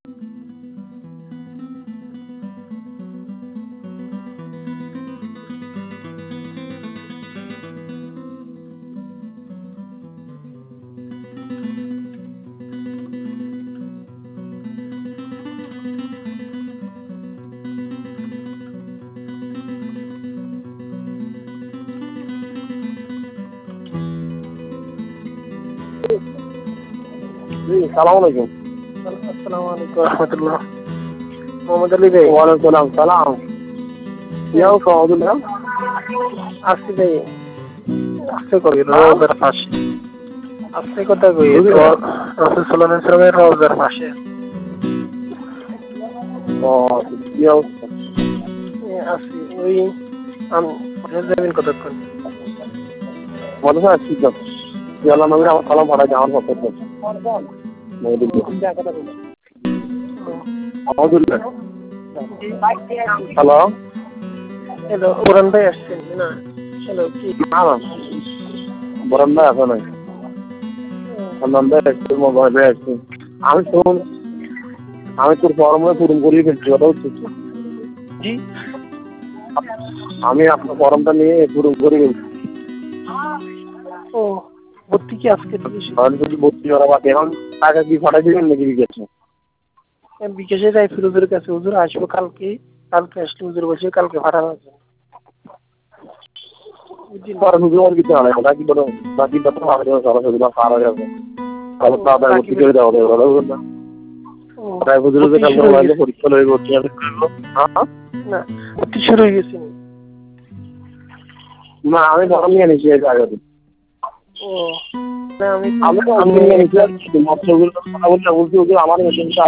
সালাম আলাইকুম। আসসালামু আলাইকুম রহমতুল্লাহ। মোহাম্মদ আলী ভাই। ওয়ালাইকুম সালাম। কি অবস্থা আব্দুল্লাহ? আসছি ভাই, আসতে করি রোজার পাশে। আসতে কথা কই রাসূল সাল্লাল্লাহু আলাইহি ওয়াসাল্লামের রোজার পাশে। ও কি অবস্থা? আসছি ওই আমি যাবেন কতক্ষণ? মনে হয় ঠিক আছে। আল্লাহ নবীর আমার সালাম পাঠাই আমার পক্ষে। আলহামদুলিল্লাহ। হ্যালো হ্যালো, ওরান ভাই আসছেন না? হ্যালো, কি না না বরান্ডা আছে নাই একটু মোবাইলে আছে। আমি শুন, আমি তোর ফর্মে পূরণ করিয়ে ফেলছি, কথা হচ্ছে। জি, আমি আপনার ফর্মটা নিয়ে পূরণ করে ফেলছি। ও ভর্তি কি আজকে থেকে শুরু? তাহলে যদি ভর্তি করা বাকি, এখন টাকা কি পাঠাই দিবেন নাকি বিকাশে? বিকাশে যাই ফিরোজের কাছে, হুজুর আসবো কালকে। কালকে আসলে হুজুর বসে কালকে পাঠানো আছে। কিছু হয় না, বাকি বড় বাকি কথা ভালো সরাসরি বা পারা যাবে। তাহলে তো আদায় ভর্তি করে দেওয়া যাবে, কথা বলবেন না? তাই বুঝলো যে কালকে মোবাইলে পরীক্ষা লয়ে ভর্তি হবে। হ্যাঁ না, ভর্তি শুরু হয়ে গেছে। না, আমি ফর্ম নিয়ে নিয়েছি এর আগে। ও না, আমি আমি নিয়ে নিয়েছি, মাত্র কথা বলতে আমার